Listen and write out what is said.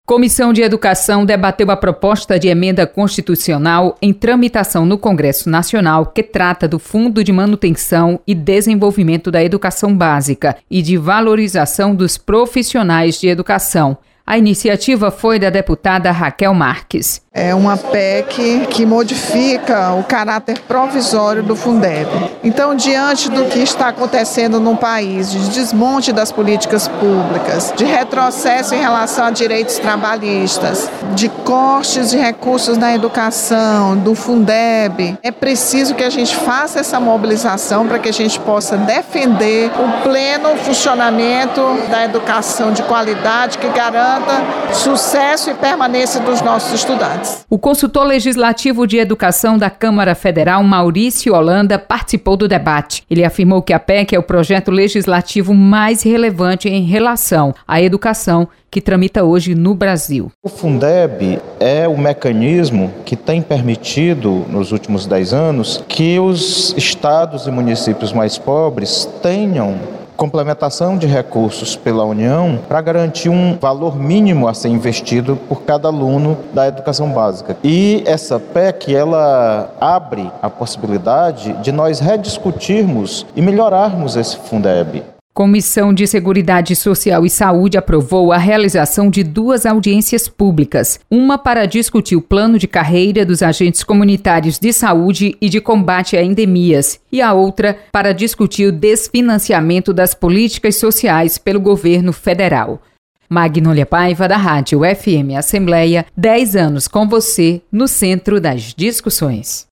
Comissão de Educação debateu a proposta de emenda constitucional em tramitação no Congresso Nacional que trata do Fundo de Manutenção e Desenvolvimento da Educação Básica e de valorização dos profissionais de educação. A iniciativa foi da deputada Raquel Marques. É uma PEC que modifica o caráter provisório do Fundeb. Então, diante do que está acontecendo no país, de desmonte das políticas públicas, de retrocesso em relação a direitos trabalhistas, de cortes de recursos na educação, do Fundeb, é preciso que a gente faça essa mobilização para que a gente possa defender o pleno funcionamento da educação de qualidade que garanta sucesso e permanência dos nossos estudantes. O consultor legislativo de educação da Câmara Federal, Maurício Holanda, participou do debate. Ele afirmou que a PEC é o projeto legislativo mais relevante em relação à educação que tramita hoje no Brasil. O Fundeb é o mecanismo que tem permitido, nos últimos 10 anos, que os estados e municípios mais pobres tenham complementação de recursos pela União para garantir um valor mínimo a ser investido por cada aluno da educação básica. E essa PEC, ela abre a possibilidade de nós rediscutirmos e melhorarmos esse Fundeb. Comissão de Seguridade Social e Saúde aprovou a realização de 2 audiências públicas, uma para discutir o plano de carreira dos agentes comunitários de saúde e de combate a endemias, e a outra para discutir o desfinanciamento das políticas sociais pelo governo federal. Magnólia Paiva, da Rádio FM Assembleia, 10 anos com você no centro das discussões.